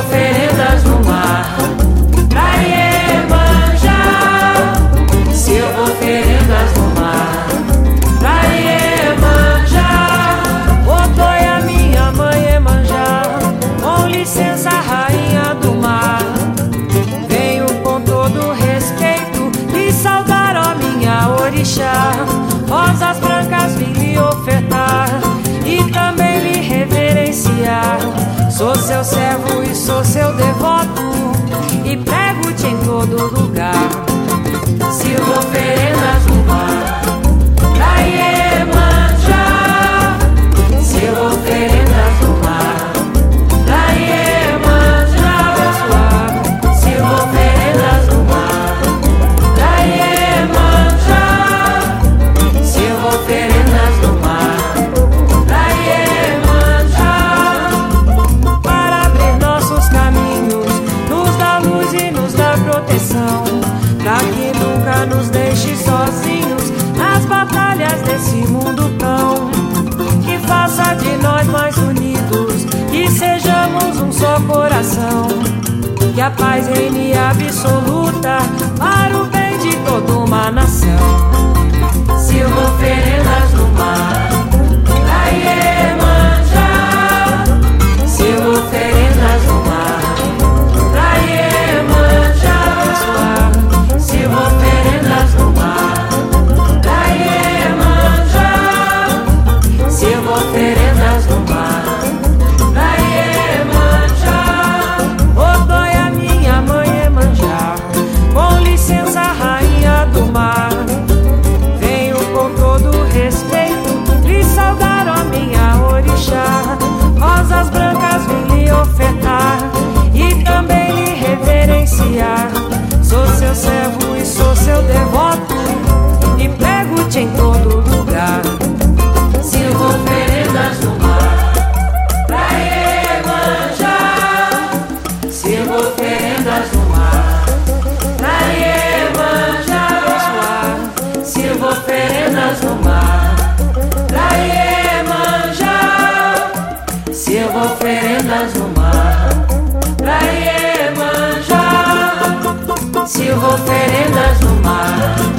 oferendas no mar, pra Iemanjá. Sirvo oferendas no mar, pra Iemanjá. Oi, a minha mãe Iemanjá, com licença, rainha do mar. Venho com todo respeito lhe saudar, ó minha orixá. Rosas brancas vim lhe ofertar e também lhe reverenciar. Sou seu servo e sou seu devoto e prego-te em todo lugar. Sirvo oferendas no mar, pra Iemanjá. Sirvo oferendas no mar, pra Iemanjá. Sirvo oferendas no mar, pra Iemanjá. Sirvo oferendas no mar, pra Iemanjá. Para abrir nossos caminhos, nos dá luz e nos dá proteção, pra que nunca nos deixe sozinhos nas batalhas desse mundo cão. Que faça de nós mais unidos, que sejamos um só coração. Que a paz reine absoluta para o bem de toda uma nação. Sirvo oferendas no mar, pra Iemanjá. Sirvo oferendas no mar, pra Iemanjá. Sirvo oferendas no mar, pra Iemanjá. Sirvo oferendas no mar, pra Iemanjá. Oi, a minha mãe Iemanjá, com licença, rainha do mar. Venho com todo respeito lhe saudar, ó minha orixá. Rosas brancas vim lhe ofertar e também lhe reverenciar. Sou seu servo e sou seu devoto e prego-te em todo lugar. Sirvo oferendas no mar, pra Iemanjá. Sirvo oferendas no mar, pra Iemanjá. Sirvo oferendas no mar, pra Iemanjá. Sirvo oferendas no mar, pra Iemanjá. Sirvo oferendas no mar,